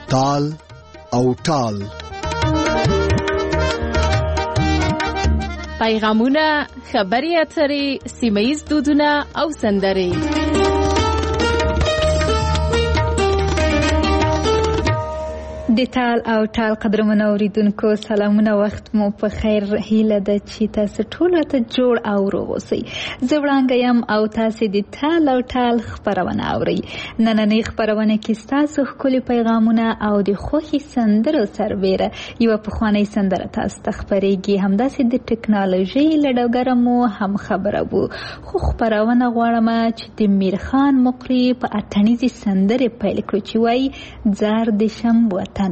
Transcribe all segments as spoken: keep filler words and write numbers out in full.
تال او ټال. پیغامونه، خبري اترې، سیمه‌ییز دودونه او سندرې. د ټال او ټال قدرمنو اوریدونکو سلامونه، وخت مو په خیر. هیله ده چې تاسو ټول ته جوړ او روغ اوسئ. زه وړانګه یم او تاسو د ټال او ټال خبرونه اورئ. نننۍ خبرونه کې ستاسو ښکلي پیغامونه او د خوښي سندرو سربیره یوه پخوانۍ سندره تاسو ته خپرېږي. همداسې د ټکنالوژۍ له ډګره مو هم خبره وو، خو خپرونه غواړم چې د میرخان مقري په اتڼیزې سندرې پیل کړو چې وایي زار د شم وطن.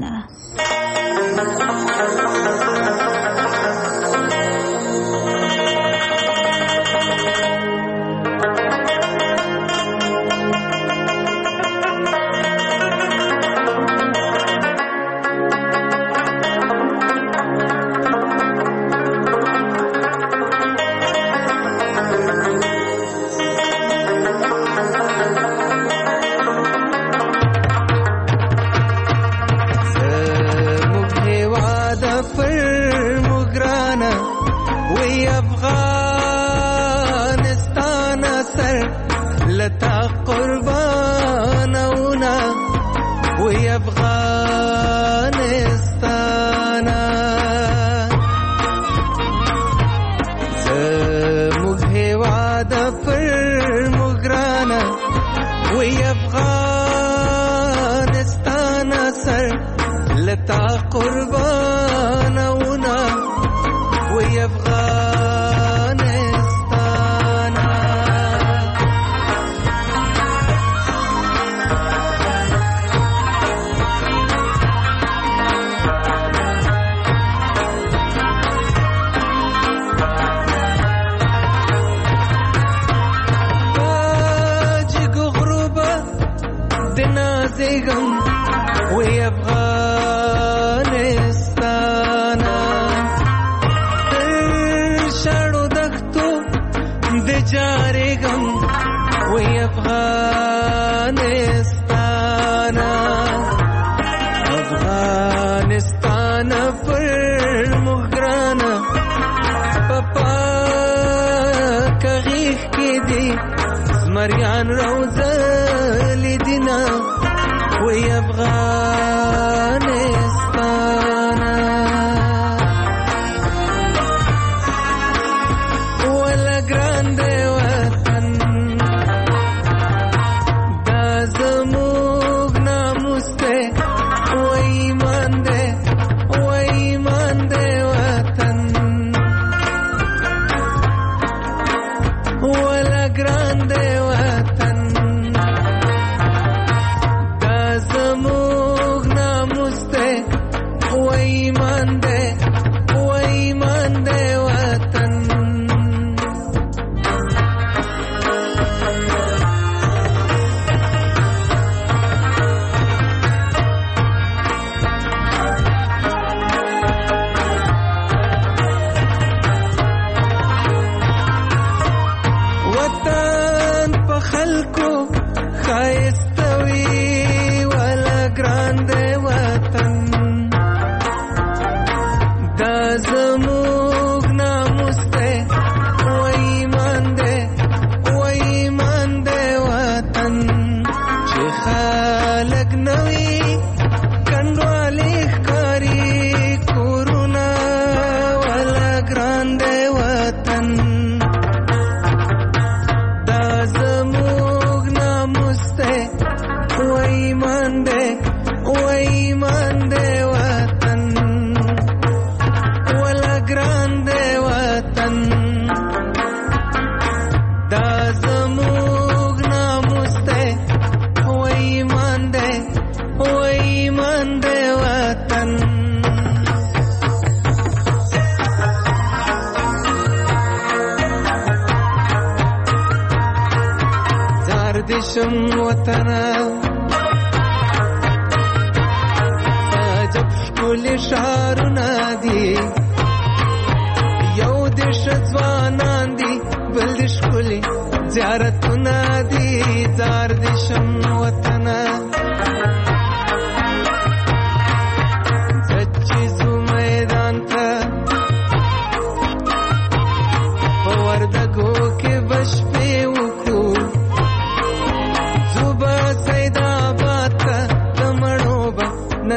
زیارتونه دي زار دي شم وطنه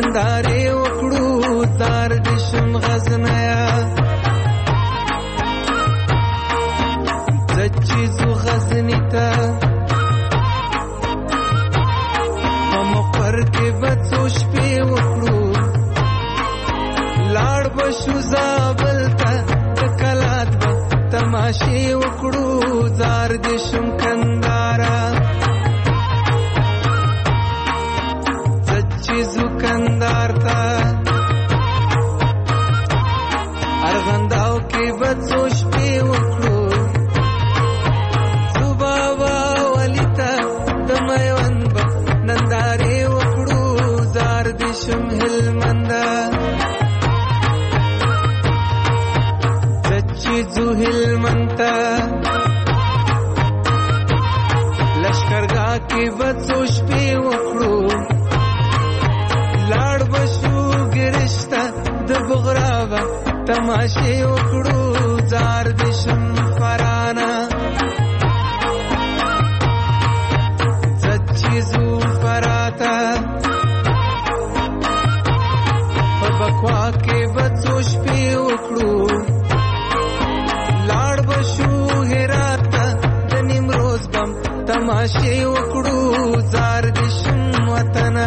نندارې وکړو زار دې شم غزنیا زچې زو غزنی ته په مقر کې به څو شپې وکړو لاړ به شو زابل ته د کلات به تماشې وکړو زار دې شم کندارا زو کندار تا ارغنداو کې بڅو شپې وکړو صبابا ولیتا د میوند به نندارې وکړو زار دې شم هلمندا چچې زو هلمندا لشکرګاه کې بڅو شپې وکړو لاړ بشو ګرشته د بغرابه تماشې وکړو زار دې شم فرانا چچې زو فراتا په بکوا کې بڅو شپې وکړو لاړ بشو هرات د نیمروز بم تماشې وکړو زار دې شم وطنا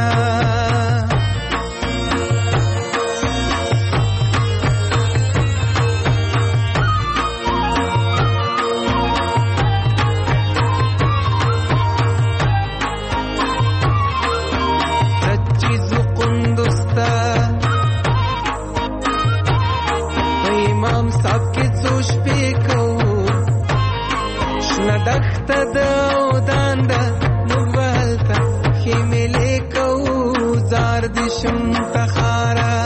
دخته د اودان ده نوالته خیملې کو زار دې شم تخارا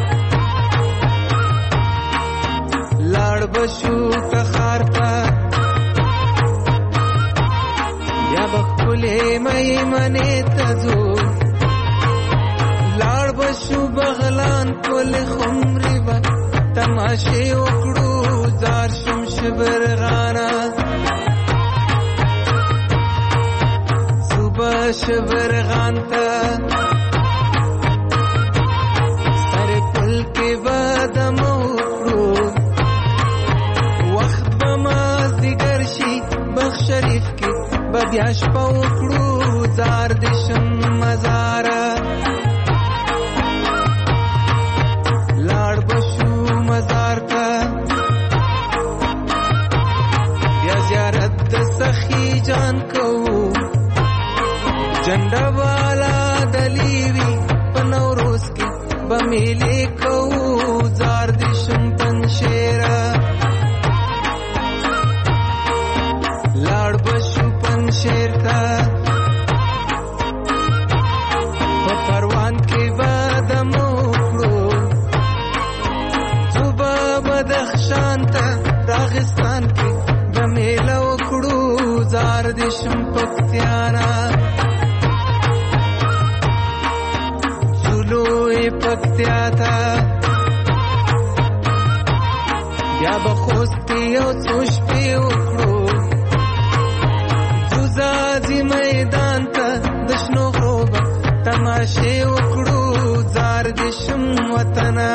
لاړ بشو تخار ته یا بخلې مې منې ته زو لاړ بشو بغلان کول خمرې با تماشې وکړو زار شم شبرغانا شبرغانتا سر پل کے بادم اکڑو وقت بمازدگر شی بخ شریف کی ببیاش پا اکڑو زار دشم مزارا لاڑ بشو مزار تا بیا زیارت سخی جان کو جنڈا والا دلیوی پنوروز کی بمیلے کو زار دشم پنشیرا لاڑ بشو پنشیر تا پروان کے بادم اکڑو صبح بدخشان تا راغستان کی بمیلہ اکڑو زار دشم پکتیانا پکتیا تا بیا بخوستی او څو شپې وکړو زوزازي میدان ته د شنو غروبه تماشې وکړو زار دې شم وطنا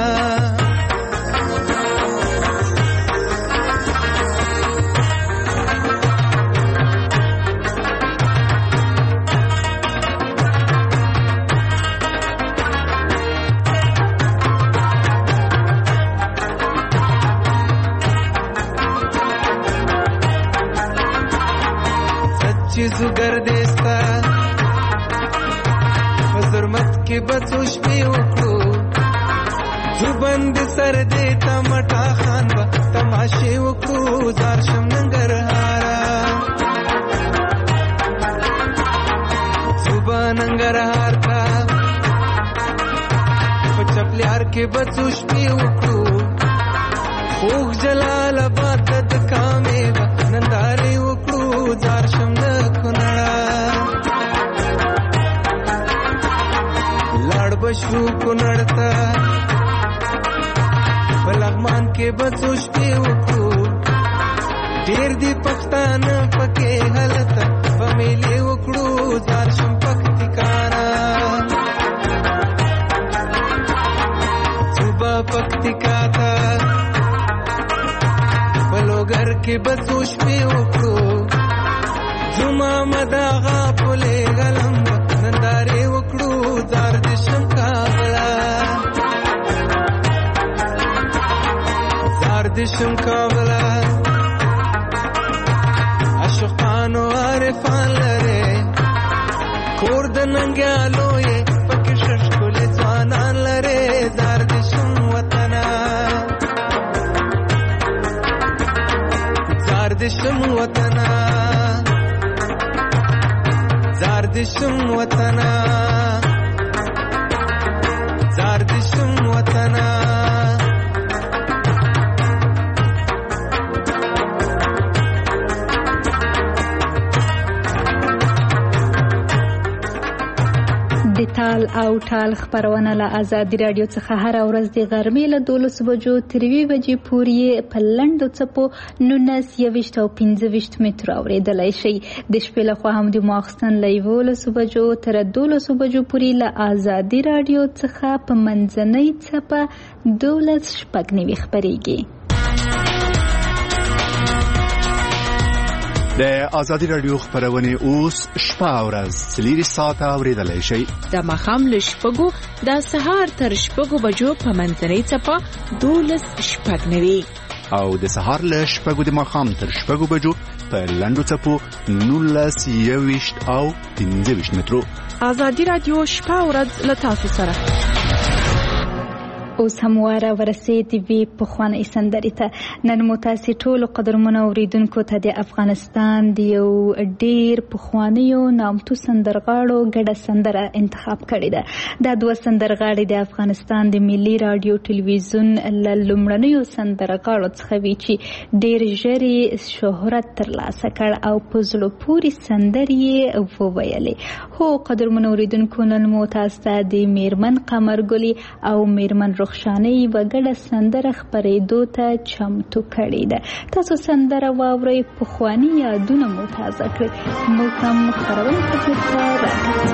چیزو گردستا حضرمت کے بچو شپی وکړو زبند سر دیتا مٹا خان با تماشے وکړو زار شم ننګرهارا صبح ننګرهار تا پچپلیار کے بچو شپی وکړو خوږ جلال آباد د کامې با نندارې وکړو زار شم بشو کنړتا بلغمان کې بچو شپې وکړو ډېر دی پښتانه پکې حالت په میلې وکړو زار شم پکتیکانا د ننګیالو یې پکې ششکلې ځوانان لرې زار دې شم وطنه زار دې شم وطنه زار دې شم وطنه زار دې شم وطنه د تال او ټال خبرونه له آزادي رادیو څخه هر ورځ د غرمې له دولس بجو تر یوې بجې پورې په لنډو څپو نولس یویشت او پنځه ویشت مترو اورېدلی شئ. د شپې لخوا هم د ماخستن له یولسو بجو تر دولسو بجو پورې له آزادي رادیو څخه په منځنۍ څپه دولس شپږ نوي خپرېږي. د آزادي رادیو خبرونه اوس شپه او ورځ څلور ساعته اورېدلی شئ. د ماښام له شپږو د سهار تر شپږو بجو په منځنۍ څپه دولس شپږ نوي او د سهار له شپږو د ماښام تر شپږو بجو په لنډو څپو نولس یویشت او پنځه ویشت مترو. آزادي رادیو شپه او ورځ له تاسو سره. اوس هم واره ورسېدې وي پخوانۍ سندرې ته. نن مو تاسې ټولو قدرمنو اورېدونکو ته د افغانستان د یو ډېر پخوانیو نامتو سندرغاړو ګډه سندره انتخاب کړې ده. دا دوه سندرغاړي د افغانستان د ملي راډیو ټلویزیون له لومړنیو سندرغاړو څخه وي چې ډېر ژر یې شهرت ترلاسه کړ او په زړه پورې سندرې یې وویلې. هو قدرمنو اورېدونکو، نن مو تاسو ته د میرمن قمرګلې او میرمن رخشانې وګړه سندره خپرېدو ته چمتو کړې ده. تاسو سندره واورئ، پخواني یادونه مو تازه کړئ. موږ هم خپرونې په ځیر ته راغلو.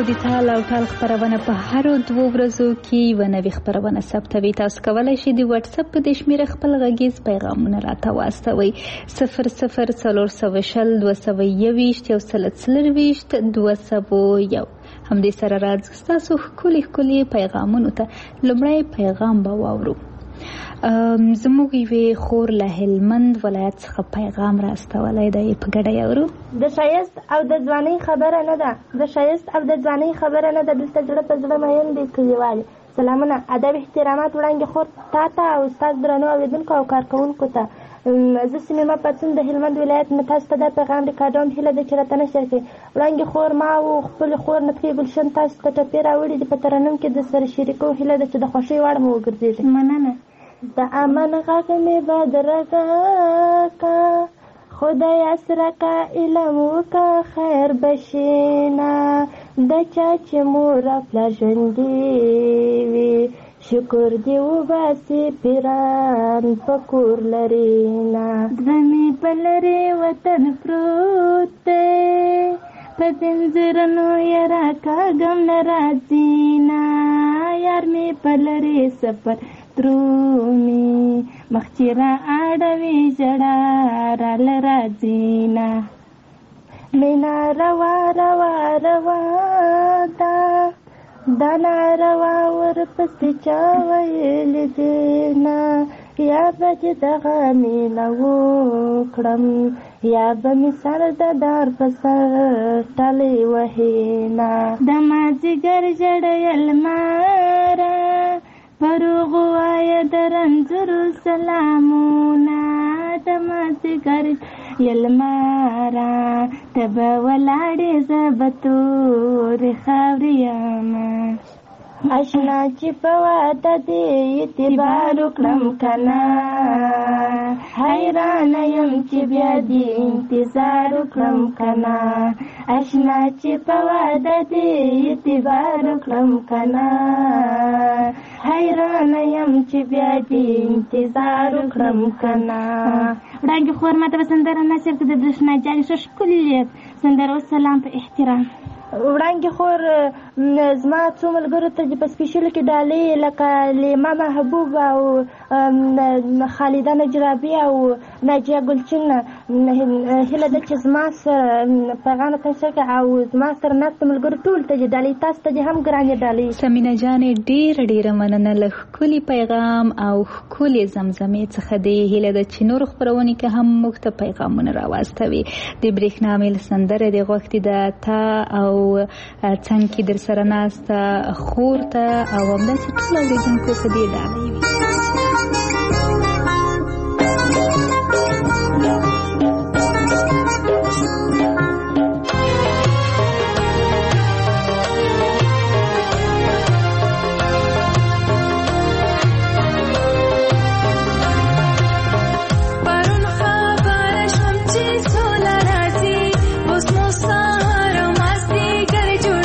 د تال او ټال خپرونه په هرو دوو ورځو کې یوه نوې خپرونه ثبتوي. تاسو کولی شئ د واتساپ په دې شمېره خپل غږیز پیغامونه راته واستوئ. صفر صفر څلور سوه شل دوه سوه یوویشت یو سل څلرویشت دوه سوه یو. همدې سره راځو ستاسو ښکلي ښکلي پیغامونو ته. لومړی پیغام به واورو. زموږ یوې خور له هلمند ولایت څخه پیغام راستولی دی، په ګډه یې اورو. د ښایست او د ځوانۍ خبره نه ده، د ښایست او د ځوانۍ خبره نه ده، دلته زړه په زړه مین دی کلیوالې. سلامونه، ادب، احترامات وړاندې خور تا ته او ستاسو درنو اورېدونکو او کارکوونکو ته. زه سمیمه پڅون د هلمند ولایت نه تاسو ته دا پیغام ریکارډوم. هیله ده چې راته نشر کړئ. وړاندې خور ما او خپلې خور نطقې ګلشن تاسو ته ټپې راوړي دي، په ترنم کې د سره شریکو. هیله ده چې د خوښۍ وړ مو وګرځېږي. مننه. د امن غږ مې بدرګه کا، خدای اسره کا، علم وکا، خیر بشینا. د چا چې مور پلار ژوندي وي، شکر دی وباسي پیران په کور لري نه. زړه مې په لرې وطن پروت دی، په زنځیرونو یې راکاږم نه راځي نه. یار مې په لرې سفر درومي، مخ چې را اړوي ژړا راله راځي نه. مینا روا روا روا ده، دا ناروا ورپسې چا ویلي دي نه. یا به چې دغه مینا وکړم، یا به مې سر د دار په سر ټلې وهي نه. د مازدیګر ژړیل ماره، پروغ وایه د رنځورو سلامونه. د مازدیګر یلماره، ته به ولاړې زه به تورې خاورې یمه. اشنا چې په واده دې اعتبار وکړم که نه، حیرانه یم چې بیا دې انتظار وکړم که نه. اشنا چې په واده دې اعتبار وکړم که نه، حیرانه یم چې بیا دې انتظار وکړم که نه. وړاندې خور ما ته به سندره نصر کړه د برېښنا جالي ښه ښکلې سندره. وسلام په احترام. وړاندې خور زما څو ملګرو ته چې په سپیشلو کې ډالۍ لکه لیما محبوب او خالده نجرابي او ناجیه ګلچین، هیله ده چې زما سره پیغام ته نشر کړي او زما سره ناستو ملګرو ټول ته چې ډالۍ، تاسو ته چې هم ګرانې ډالۍ. سمینه جانې ډېره ډېره مننه له ښکلي پیغام او ښکلې زمزمې څخه دی. هیله ده چې نورو خپرونې کې هم موږ ته پیغامونه راواستوي. د برېښنا میل سندره دې غوښتې ده تا او څنګ کې در سره ناسته خور ته او همداسې ټول اورېدونکو په دې ډالۍ وي.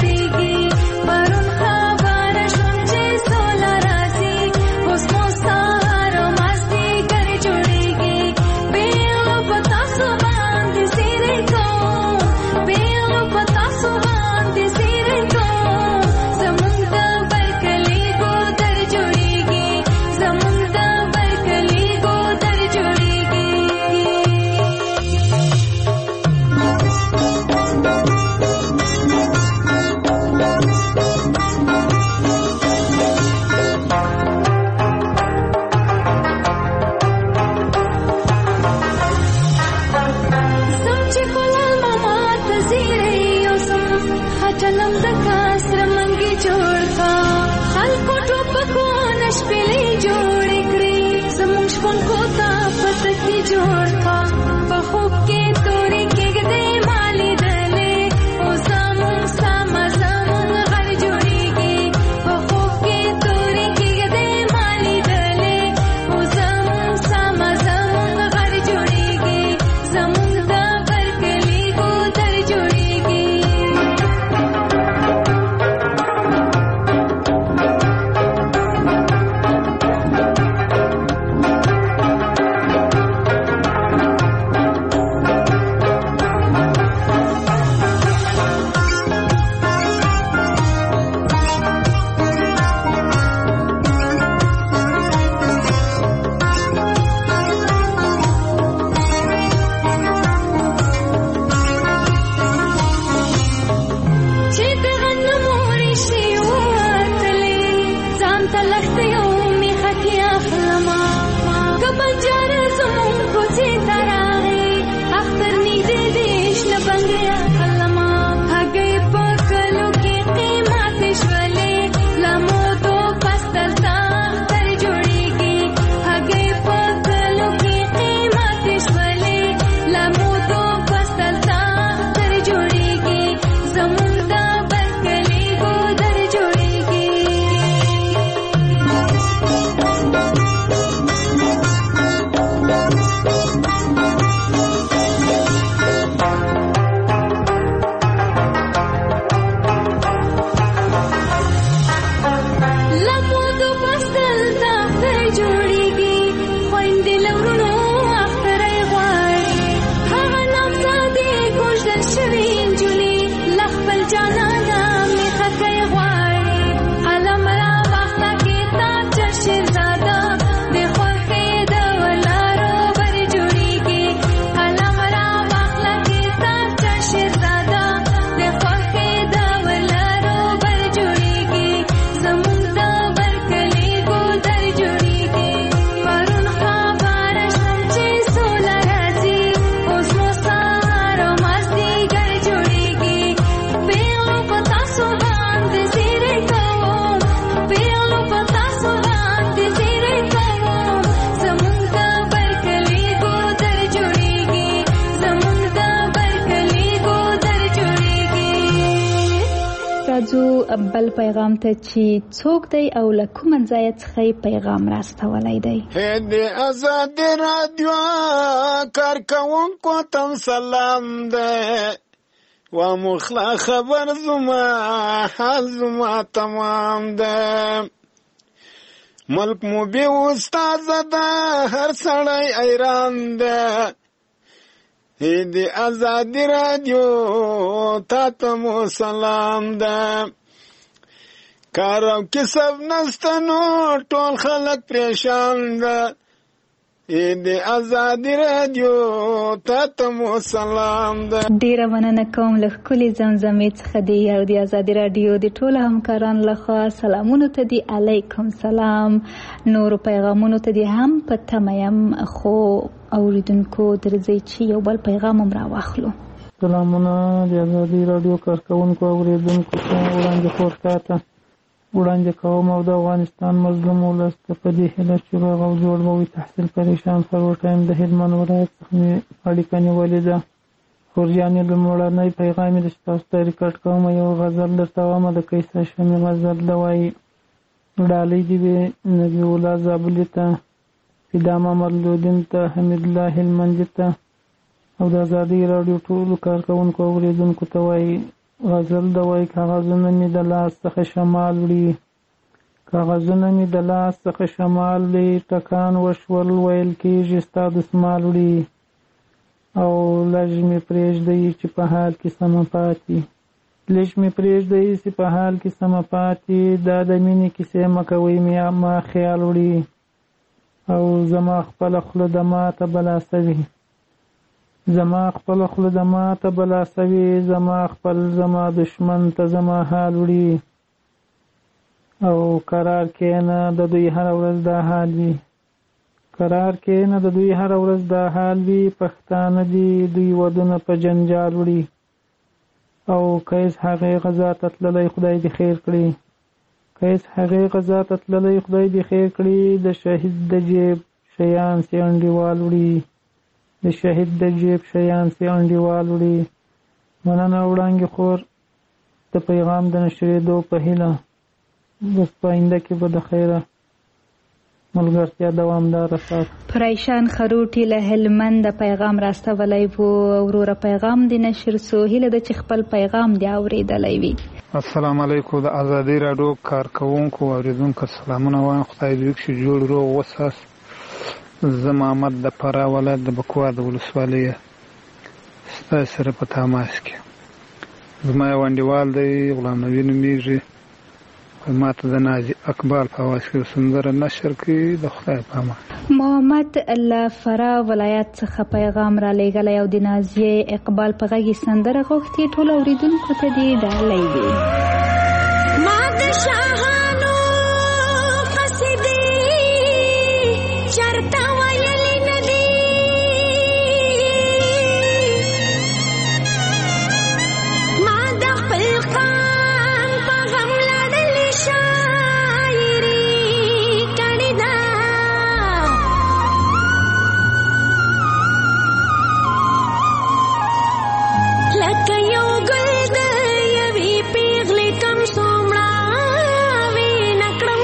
Stop. بل پیغام ته چې څوک دی او له کوم ځای څخه پیغام راستولی دی. د آزاد رادیو کارکوونکو ته سلام دی و مخلا خبر زما حال زما تمام دی. ملک مو بی استاد ده هر سړی ایران ده. د آزادی رادیو تا ته مو سلام ده. کار او کسب نسته نو ټول خلک پریشان ده. د آزادی رادیو تا ته مو سلام ده. ډیره مننه کوم له ښکلې زمزمې څخه دی او د آزادی رادیو د ټولو همکارانو لخوا سلامونو ته دی. علیکم سلام. نورو پیغامونو ته دی هم په تمه یم، خو اوریدونکو درځئ چې یو بل پیغام هم راواخلو. سلامونه د آزادی رادیو کارکوونکو اوریدونکو ته وړاندې خور ته وړاندې کوم او د افغانستان مظلوم ولس ته په دې هیله چې روغ او جوړ به وي، تحصیل پریشان فروټایم د هلمند ولایت څخه مې اړیکه نیولې ده. خورجانې لومړنی پیغام یې ستاسو ته ریکارډ کوم. یو غزل درته وایم د قیصر شمې غزل ده. وایي ډالۍ دې وي نبي الله زابلي ته، فدا محمد لودین ته، حمید الله هلمندي ته او د آزادۍ راډیو ټولو کارکوونکو اورېدونکو ته وایي غزل ده. وایي کاغذونه مې د لاس څخه شمال وړي، کاغذونه مې د لاس څخه شمال وړي، ټکان وشول ویل کېږي ستا دسمال وړي، او لږ مې پرېږدئ چې په حال کې سمه پاتې، لږ مې پرېږدئ چې په حال کې سمه پاتې، دا د مینې کیسې مه کوئ ما خیال وړي، او زما خپله خوله د ماته بلا سوي، زما خپل خوله د ماته بلا سوي، زما خپل زما دشمن ته زما حال وړي، او قرار کېنه د دوی هر ورځ دا حال وي، قرار کېنه د دوی هر ورځ دا حال وي، پښتانه دي دوی ودونه په جنجال وړي، او کیس هغې غذا ته تللی خدای دې خیر کړي، کیس هغې غذا ته تللی خدای دې خیر کړي، د شهید د جیب شیان سي انډیوال وړي، د شهید د جیب شیان سي انډیوال وړي. مننه وړانګې خور د پیغام د نشرېدو په هیله، بس په آینده کې به د خیره ملګرتیا دوامداره ساتو. پریشان خروټي له هلمند پیغام راستولی و. وروره پیغام د نشر سو هیله ده چې خپل پیغام دی اورېدلی وي. السلام علیکم. د آزادۍ راډیو کارکوونکو او اورېدونکو سلامونه وایم. خدای دې وکړي چې جوړ روغ وساس. زه محمد د فراه ولایت د بکواه د ولسوالۍ ستاسو سره په تماس کې. زما یو انډیوال دی غلام نبي نومیږي، ما ته د نازي اقبال په اواز کې سندره نشر کړي. د خدای په امان. محمد له فراه ولایت څخه پیغام را لېږلی او د نازیې اقبال په غږ یې سندره غوښتې. ټولو اورېدونکو ته دې ډالۍ وي. ما د شاهانو قصیدې چرته ویلې نه دي، ما د خپل قام په غم لړلې شاعري کړې ده، لکه یو ګل د یوې پیغلې کم څومره وې نکړم،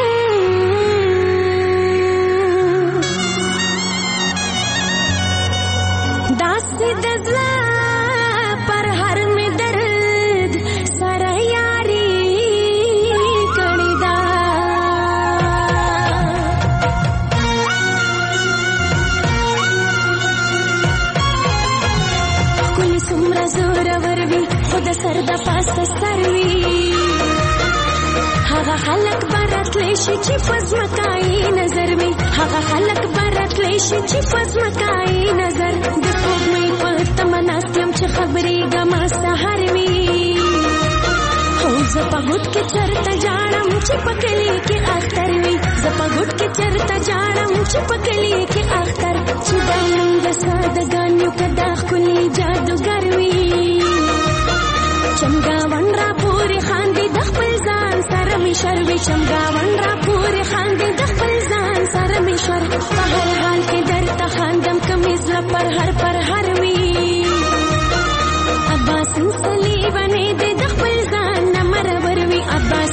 داسې د زړه پر هر مې درد سره یاري کړې ده. ښکلې څومره زورور وي خو د سر د پاسه سر وي، هغه خلک به راتلی شي چې په ځمکایي نظر وي، هغه خلک به راتلی شي چې په ځمکایي نظر. د سپوږمۍ په تمه ناست یم چې خبرېږمه سهار وي، هو زه په ګوټ کې چرته جاړم چې په کلي کې اختر وي، زه په ګوټ کې چرته جاړم چې په کلي کې اختر، چې دا موږ سادهګان یو که دا ښکلي جادوګر وي. چمګاون را پورې خاندي د خپل ځان سره مې شر وي، چمګاون را پورې خاندي د خپل ځان سره مې شر، په هر حال کې درته خاندم کمیز له پر هر پر هر وي. عباس صلیبانې دې د خپل ځان نه مرور وي، عباس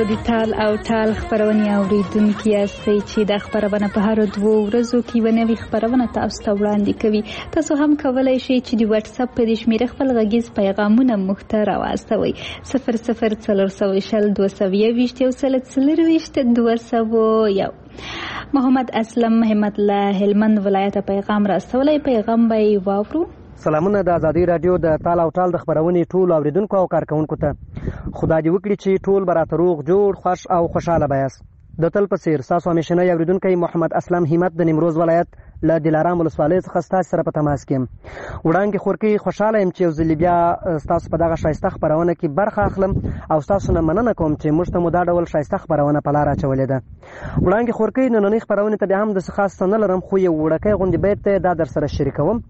تاسو د تال او ټال خبرونه اوریدونکي یاستئ چې د خبرونه په هر دوه ورځو کې ونوي خبرونه تاسو ته وړاندې کوي. تاسو هم کولای شئ چې د واتس اپ په شمیره خپل غږیز پیغامونه موږ ته راواستوئ. صفر صفر څلور سوه شل دوه سوه یوویشت یو سل څلرویشت دوه سوه یو. محمد اسلم همت الله هلمند ولایت پیغام راستولی. پیغام به یې واورو. سلامونه د ازادي رادیو د تال او ټال د خبرونې ټول اوریدونکو او کارکونکو ته. خدای دې وکړي چې ټول به راته روغ جوړ خوش او خوشحاله به یاست. د تل په څېر ستاسو همیشنی اوریدونکی محمد اسلم همت د نیمروز ولایت له دلارام ولسوالۍ څخه ستاسو سره په تماس کې یم. وړاندې خورکۍ خوشحاله یم چې یو ځلې بیا ستاسو په دغه ښایسته خپرونه کې برخه اخلم او ستاسو نه مننه کوم چې موږ ته مو دا ډول ښایسته خپرونه په لاره اچولې ده. وړاندې خورکۍ نننۍ خپرونې ته بیا هم داسې خاص څه نه لرم، خو یو وړوکی غوندې بیت دی، دا در سره شریکوم.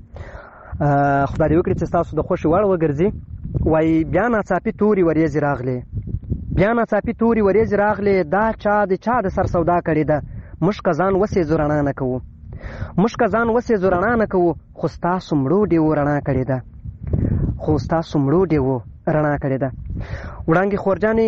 خدای دې وکړي چې ستاسو د خوښې وړ وګرځي. وایي بیا ناڅاپي تورې وریځې راغلې، بیا ناڅاپي تورې وریځې راغلې، دا چا د چا د سر سودا کړې ده. موږ که ځان وسېځو رڼا نه کوو، موږ که ځان وسېځو رڼا نه کوو، خو ستاسو مړو ډېوو رڼا کړې ده، خو ستاسو مړو ډېوو رڼا کړې ده. وړانګې خورجانې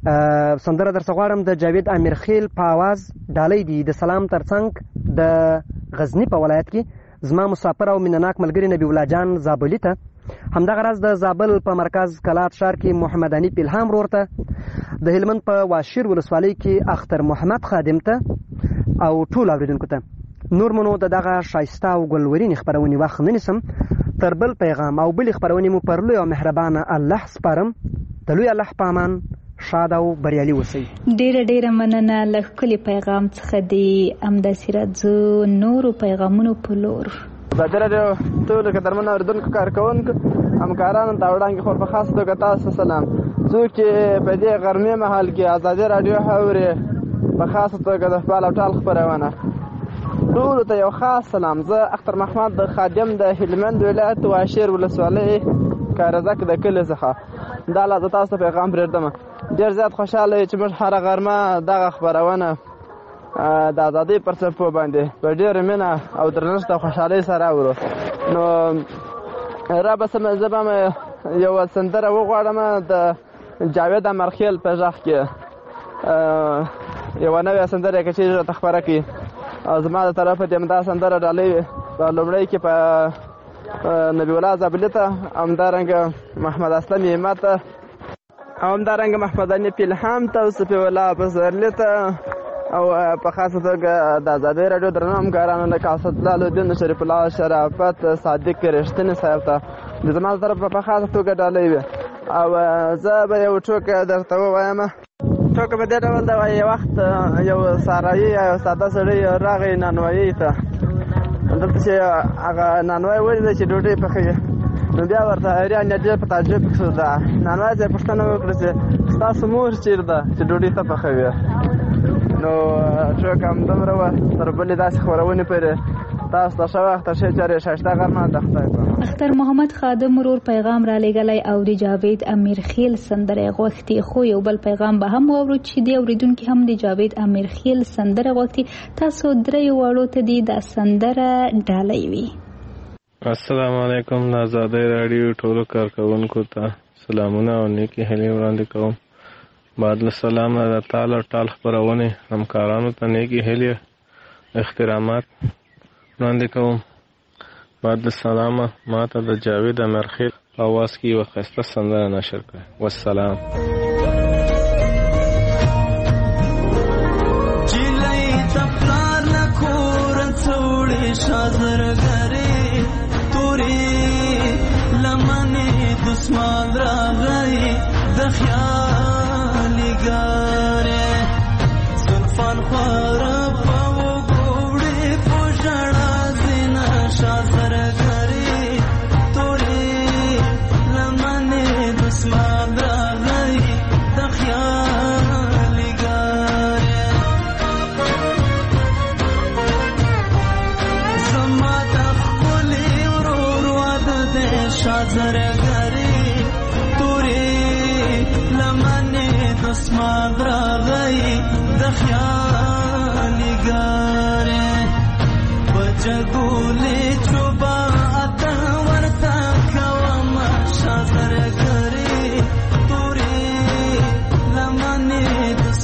سندره درڅه غواړم د جاوید امیرخیل په آواز. ډالۍ دي د سلام ترڅنګ د غزني په ولایت کې زما مسافر او مینناک ملګری نبی الله جان زابلي ته، همدغه راز د زابل په مرکز کلات ښار کې محمد انیف الهام ورور ته، د هلمند په واشیر ولسوالۍ کې اختر محمد خادم ته او ټول اوریدونکو ته. نور منو د دغه ښایسته او ګلورینې خپرونې وخت نه نیسم. تر بل پیغام او بلې خپرونې مو پر لوی او مهربانه الله سپارم. د لوی الله په امان شاد او بریالي اوسئ. ډیره ډیره مننه له ښکلي پیغام څخه د همداسې راځو نورو پیغامونو په لور. ازادي راډیو ټولو قدرمنو اورېدونکو کارکوونکو همکارانو ته وړاندې خور په خاص توګه تاسو سلام. څوک چې په دې غرمې مهال کې ازادي راډیو اوري په خاصه توګه د فعال او ټال خپرونه ټولو ته یو خاص سلام. زه اختر محمد د خادم د هلمند ولایت واشیر ولسوالۍ کارزک د کلي څخه دا لا تاسو ته پیغام پرېږدم. ډېر زیات خوشحاله یم چې موږ هره غرمه دغه خپرونه د ازادۍ پر څپو باندې په ډېره مینه او درنښت او خوشحالۍ سره اورو. نو رابسم زه به یو سندره وغواړم د جاوید امرخیل په غږ کې یوه نوې سندره که چیرې راته خپره کړي او زما د طرفه د همدا سندره ډالۍ په لومړی کې په نبی الله زابلي ته، همدارنګه محمد اسلم همت ته، او همدارنګه محمد انیف الهام ته او صفي الله پسرلي ته، او په خاصه توګه د ازادۍ راډیو درنو همکارانو لکه اسدالله الدین، شریف الله شرافت، صادق رښتینی صاحب ته د زما د طرفه په خاصه توګه ډالۍ وي. او زه به یو ټوکه درته ووایم. ټوکه په دې ډول ده، یو وخت یو سارایي یو ساده سړی راغی نانوایي ته، دلته چې هغه نانوایي ولیده چې ډوډۍ پخوي، نو بیا ورته حیران یا ډېر په تعجب کې شو. ده نانوایي ته یې پوښتنه وکړه چې ستاسو مور چېرې ده چې ډوډۍ ته پخوي؟ نو ټوکه همدومره وه. تر بلې داسې خپرونې پورې تاسو ته ښه وخت، تر ښې چارې ښایسته غرمه. د خدای په اختر محمد خادم ورور پیغام را لېږلی او د جاوید امیرخیل سندره غوښتي. خو یو بل پیغام به هم واورو چې د اورېدونکي هم د جاوید امیرخیل سندره غوښتي. تاسو دریو واړو ته دې دا سندره ډالۍ وي. السلام علیکم. د ازادۍ راډیو ټولو کارکوونکو ته سلامونه او نیکې هیلې وړاندې کوم. بعد له سلامه د تال او ټال خپرونې همکارانو ته نیکې هیلې احترامات وړاندې کوم. بعد له سلامه ما ته د جاوید امیرخیل په اواز کې یوه ښایسته سندره نشر کړه. والسلام. دسمان راغی د خیالي ګارې زلفان خواره په وګوړې په ژړا ځینه شاذر ګرې تورې لمنې دسمان راغی د خیالي ګارې زما د ښکلي ورور واده دی شاذر اسمان راغی د خیالي ګارې په جګولې چوبا اته ورته کوم شاذر ګرې تورې لمنې د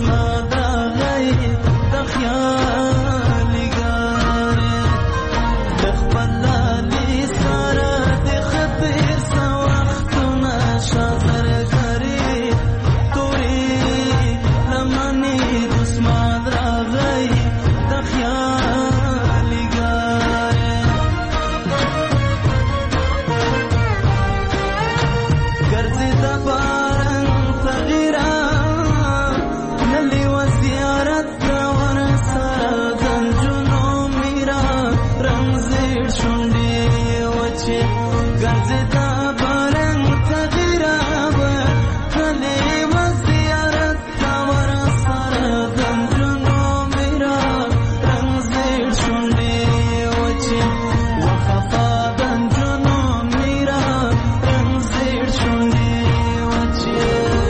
دسمات راغی د خیالګار د خپل لالي سره د خطر سو وختونه شاذر غري توري لمني دسمات راغی د خیالګار ګرځي د باران تغیرا نلی و زیارت ور سره گنجونو میرا رنگ زیر شونډې وچې ګرځي د باران تغیرا نلی و زیارت ور سره گنجونو میرا رنگ زیر شونډې وچې وخفا گنجونو میرا رنگ زیر شونډې وچې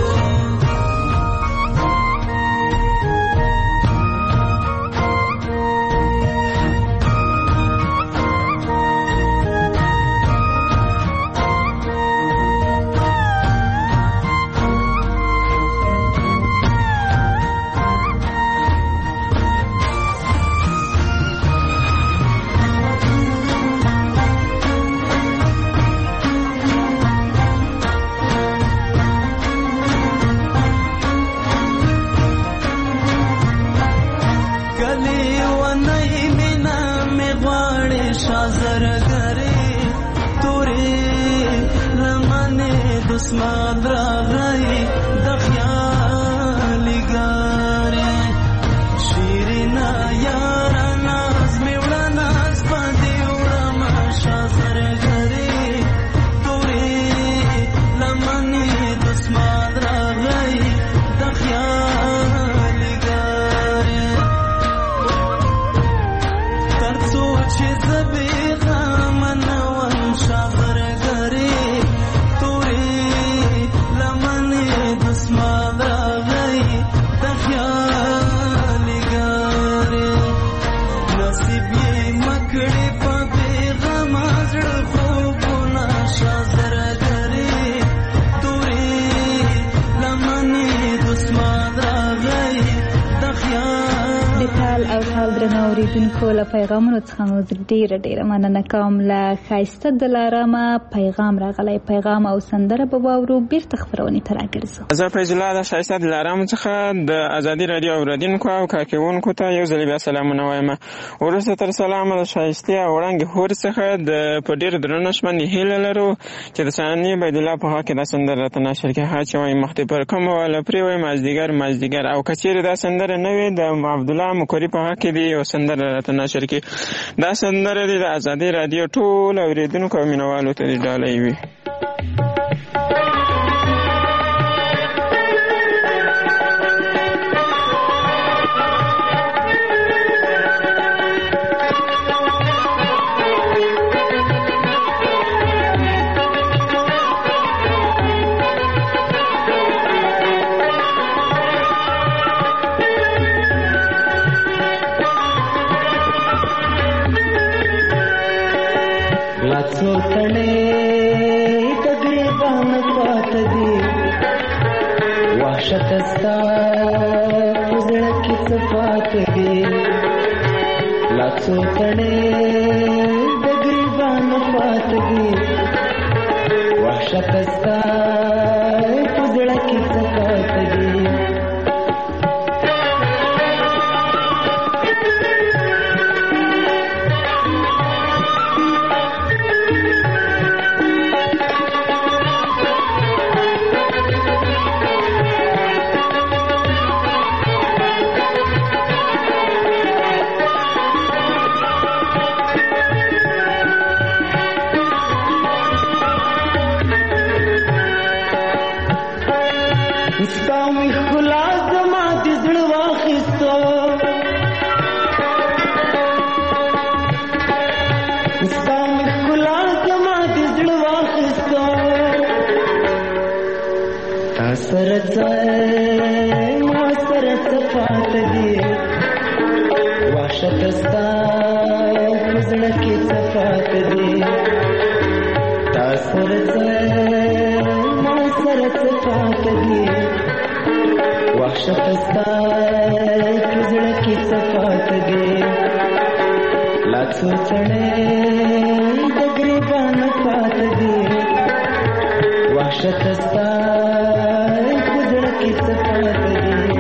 کلی ونی مینا می غواړي شازر غري توري لمنه دسمات راغی د خیالګار شیرینا یار ناز می وړا ناز باندې وړم شازر غري توري لمنه دسمات راغی د خیالګار تر څو چې زبې غمنوم شاذر غري توري لمنې دسمات راغی د خیالګار نصیب یې مکړې په پیغام زړه خوبونه شاذر غري توري لمنې دسمات راغی د خیال د تال او تال درنو اوریدونکو له پیغامونو څخه مو ډیره ډیره مننه کوم. له ښایسته دلارامه پیغام راغلی، پیغام او سندره به واورو. بیرته خپرونې ته راګرځو. زه فیض الله د ښایسته دلارامو څخه د ازادي راډیو اوریدونکو او کارکوونکو ته یو ځل بیا سلامونه وایم. وروسته تر سلامه د ښایستې او وړانګې هور څخه د په ډېر درنښت باندې هیله لرو چې د ثاني عبیدالله په حق کې دا سندره راته نشر کړي. ها چې وایي مخکې پر کومه واله پرې وایي مازدیګر مازدیګر، او که چېرې دا سندره نه وي د عبدالله مکري په حق کې دې یو سندره راته نشر کړي. دا سندره دې د ازادي راډیو ټول اورېدونکو او مینوالو ته دې ډالۍ وي. څو تڼې د ګریبان پاته دي وحشت ستا په زړه کې څه پاته دي لا څو تڼې د ګریبان پاته دي وحشت ستا په زړه کې څه پاته دي سرت ما سرت پات دی وحشت ستا زړه کې صفات دی تا سرت ما سرت پات دی وحشت ستا زړه کې صفات دي لا څو څړې د ګریبان پات دي وحشت ستا زړه کې صفات دي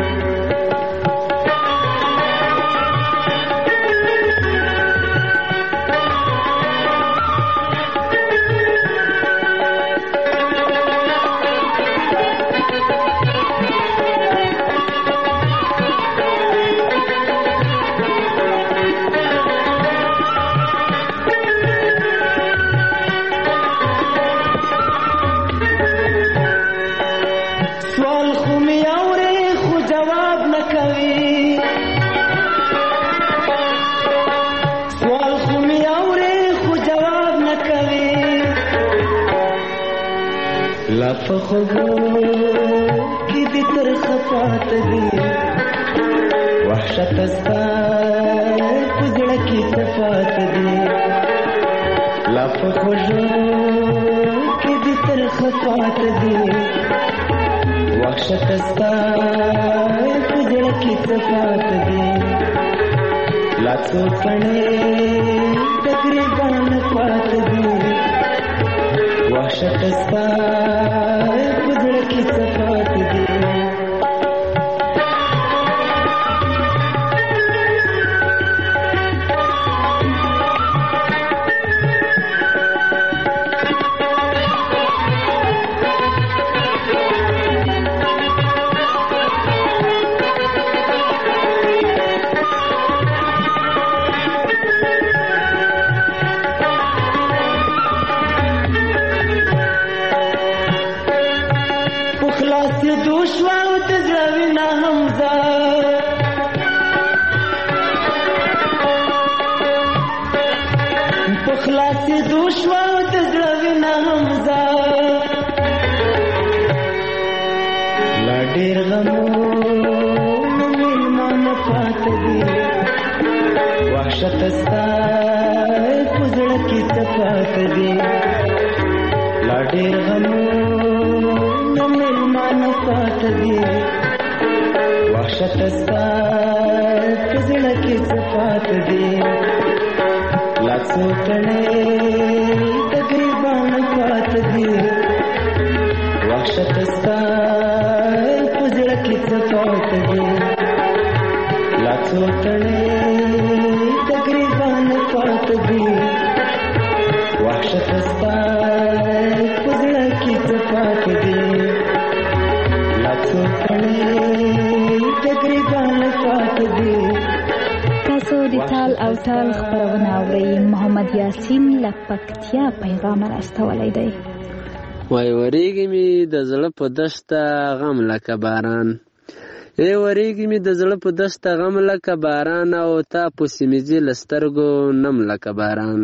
فخبو کی دی تر خفات دی وحشت استا پزړه کی صفات دی لا فخبو کی دی تر خفات دی وحشت استا پزړه کی صفات دی لا څو څنې تقریبا پات دی وحشت استا پزړه کې صفات دي پکتیا پیغام راستولی دی وای وریږي می د زړه په دشته غم لکه باران ای وریږي می د زړه په دشته غم لکه باران او تا پسې مې ځي له سترګو نم لکه باران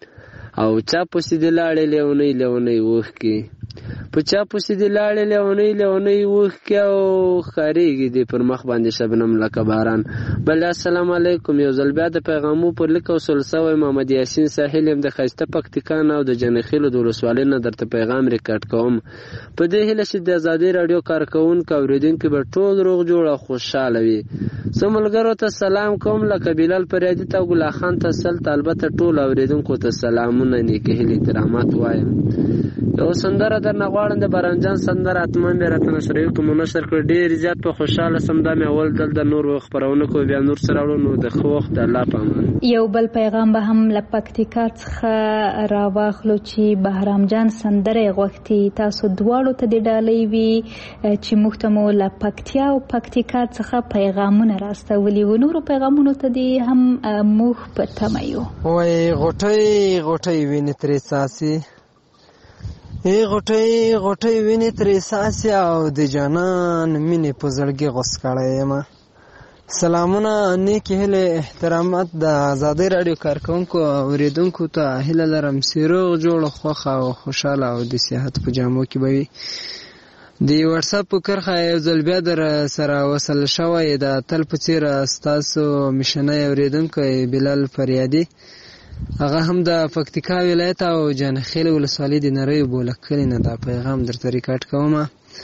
او چا پسې دې لاړې لیونۍ لیونۍ اوښکې په چا پسې دې لاړې لیونۍ لیونۍ اوښکې او ښکارېږي دې پر مخ باندې شبنم لکه باران. بل السلام علیکم. یو ځل بیا د پیغامو پر لیک وصول سوی محمد یاسین ساحل یم د ښایسته پکتیکا او د جنخیلو د ولسوالۍ نه درته پیغام ریکارډ کوم په دې هیله چې د ازادي راډیو کارکوونکو اورېدونکي به ټول روغ جوړ او خوشحاله وي. زه ملګرو ته سلام کوم لکه بلال پریادي ته او ګلا خان ته سلت البته ټول اورېدونکو ته سلامونه نیکې هیلې احترامات وایم. یو سندره درنه غواړم د بارانجان سندره حتما مې راته نشروي کوم نشر کړ ډېر زیات په خوشحاله سم دا مې اول دل د نور خپرونه کو بیا نور سره وړو نو د خو وخت الله پامان. یو بل پیغام به هم له پکتیکا څخه راواخلو چې بهرام جان سندره غوښتي تاسو دواړو ته د ډالۍ وي چې موږ ته مو له پکتیا او پکتیکا څخه پیغامونه راستولي و نورو پیغامونو ته دې هم موږ په تمه یو. وای غوټۍ غوټۍ وینې ترې څاڅي ای غوټۍ غوټۍ وینې ترې څاڅي او د جانان مینې په زړګي غوڅ کړی یم. سلامونه نیکې هیلې احترامات د ازادۍ راډیو کارکوونکو او اورېدونکو ته هیله لرم چې روغ جوړ خوښه او خوشحاله او د صحت په جامو کې به وي. د وټساپ په کرښه یو ځل بیا در سره وصل شوی د تل په څېر ستاسو میشنی اورېدونکی بلال فریادي، هغه هم د پکتیکا ولایت او جنخیل ولسوالۍ د نریو بولک کلي نه دا پیغام درته ریکارډ کوم.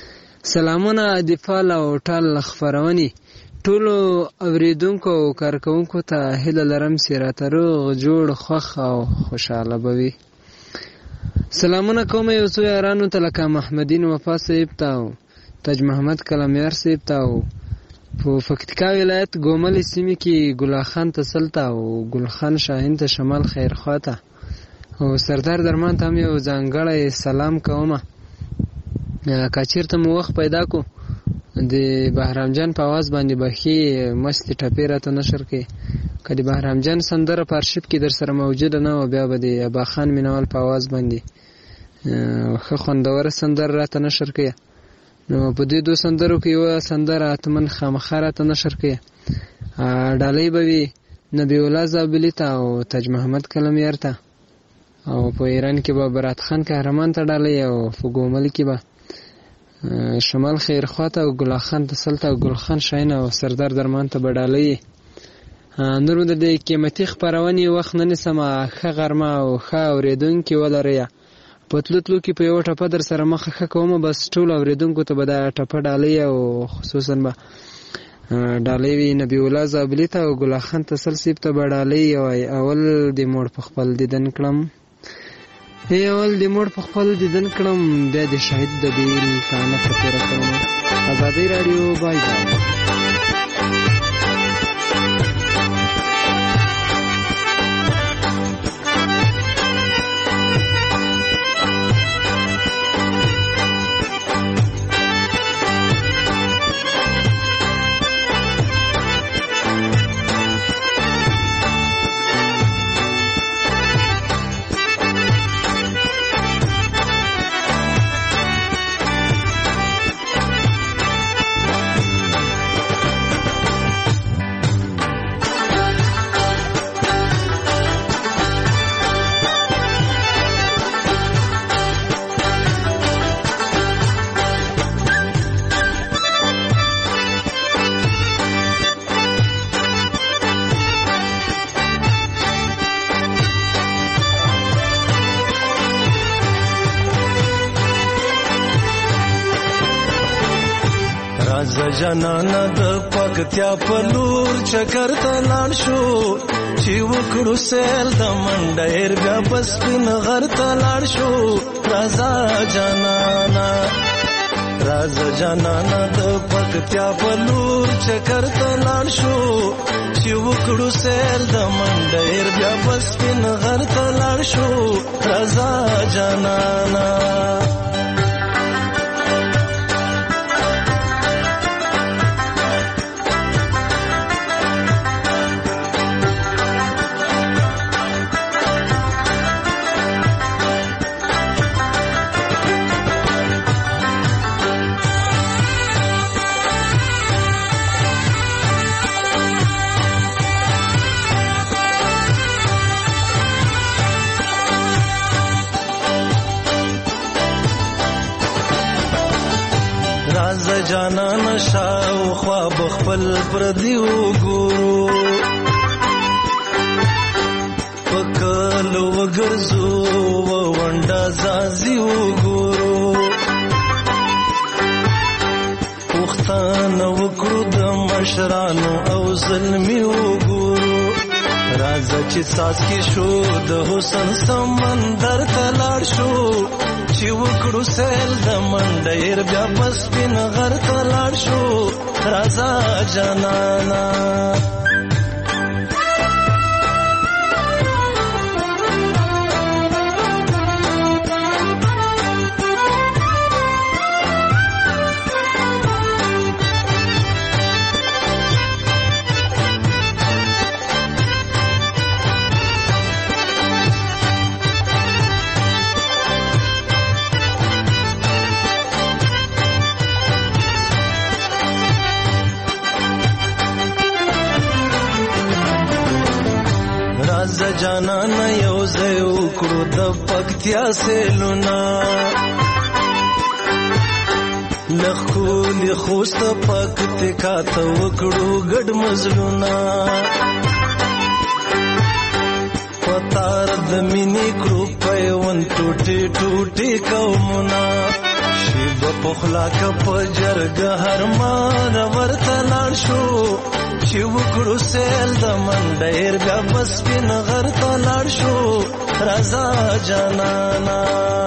سلامونه د فال او ټال خبرونې ټولو اوریدونکو او کارکونکو ته هیله لرم چې راته روغ جوړ خوښ او خوشحاله به وي. سلامونه کوم یو څو یارانو ته لکه محمدین وفا صاحب ته او تاج محمد کلمیار صاحب ته او په پکتیکا ولایت ګومل سیمې کې ګلاخان تسل ته او ګلخان شاهین ته شمال خیرخوا ته او سردار درمان ته هم یو ځانګړی سلام کومه. که چېرته مو وخت پیدا کو د بهرام جان په آواز باندې بخي مستې ټپې راته نشر کړي. که د بهرام جان سندره په ارشیف کې در سره موجوده نه وه بیا به د ابا خان مینوال په آواز باندې ښه خوندوره سندره راته نشر کړي. نو په دې دو سندرو کې یوه سندره حتمن خامخا راته نشر کړي. ډالۍ به وي نبی الله زابلي ته او تاج محمد کلمیار ته او په ایران کې به برات خان قهرمان ته ډالۍ او په ګومل کې به شمال خیرخوا ته او ګلاخان تسل ته او ګلخان شاهین او سردار درمان ته به ډالۍ. نور د دې قیمتي خپرونې وخت نه نیسم. ښه غرمه او ښه اورېدونکي ولرئ. په تلو تلو کې په یوه ټپه در سره مخه ښه کومه بس ټولو اورېدونکو ته به دا ټپه ډالۍ او خصوصا به ډالۍ وي نبی الله زابلي ته او ګلاخان تسل صاحب ته به ډالۍ وای. اول د موړ په خپل دیدن کړم ای اول د موړ په خپل دیدن کړم بیا د شهید د بیل تانه په تېره کړم. ازادي راډیو بای بای. جانانا د پکتیا په لور چکر ته لاړ شو چې وکړو سیل د منډیر بیا بس پین غر ته لاړ شو. رازا جانانا رازا جانانا د پکتیا په لور چکر ته لاړ شو چې وکړو سیل د منډیر بیا بس پین غر ته لاړ شو. رازا جانانا جانا نشاو خواب خپل پردی وګورو پکلو وګرځو ونډا زازي وګورو وختانه وکړو د مشرانو او ظلمي وګورو. راځه چې ساس کې شو د حسن سمندر ته لاړ شو چې وکړو سیل د منډیر بیا بس پین غر ته لاړ شو. رازا جانانا جانانا یو ځای وکړو د پکتیا سیلونه لخولی خوست پکتیکا ته وکړو ګډ مزلونه پتار د مینې کړو پیوند ټوټې ټوټې قومونه شیب دو پخلا کپ جرګه هرمان ورته لاړ شو چې وکړو سیل د منډیر بیا بس پین غر ته لاړ شو رضا جانانا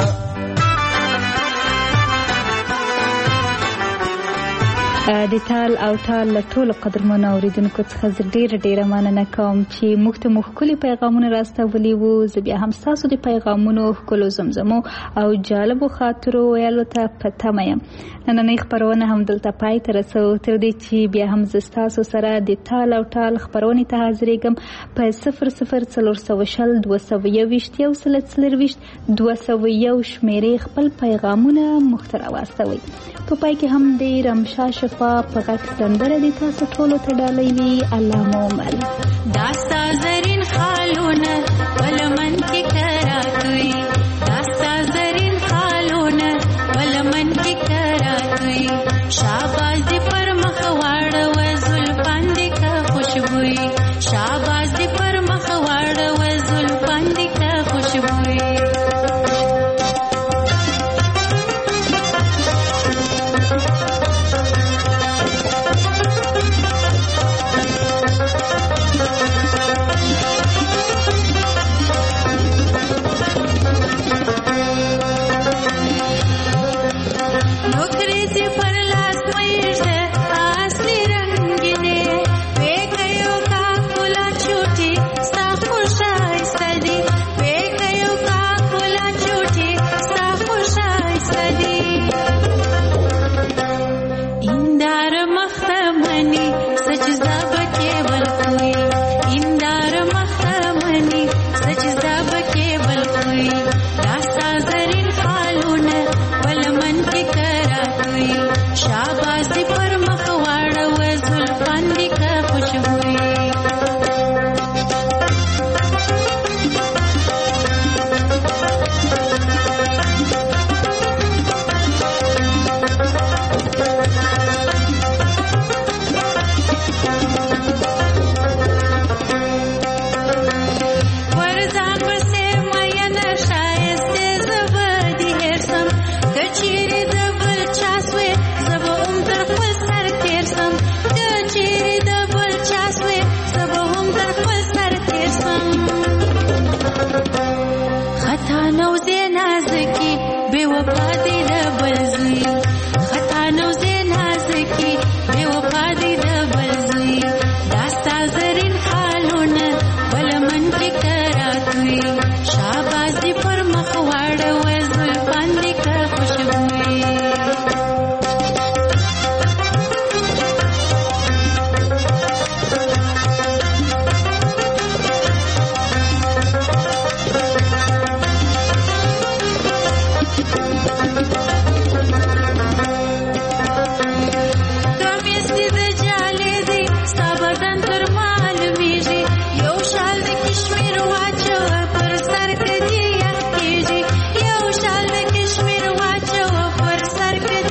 د تال او تال له ټولو قدرمنو اورېدونکو څخه زه ډېره ډېره مننه کوم چې موږ ته مو ښکلي پیغامونه راستولي وو. زه بیا هم ستاسو د پیغامونو ښکلو زمزمو او جالبو خاطرو ویلو ته په تمه یم. نننۍ خپرونه همدلته پای ته رسوو، تر دې چې بیا هم زه ستاسو سره د تال او تال خپرونې ته حاضرېږم په صفر صفر څلور سوه شل دوه سوه یوویشت یو سل څلرویشت دوه سوه یو شمېرې خپل پیغامونه موږ ته راواستوئ. په پای کې هم د رمشا شفا په غږ سندره دې تاسو ټولو ته ډالۍ وي. الله مو مل داستا زرین خالونه ولمن کې کراتوي، داستا زرین خالونه ولمن کې کراتوي، شاباز دې پر مخ واړه و زلفان دې کا خوشبوئی، شاباز دې پر مخ واړه و زلفان دې کا خوشبوئی.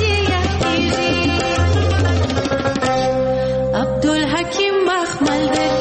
عبدالحکیم بخمل ده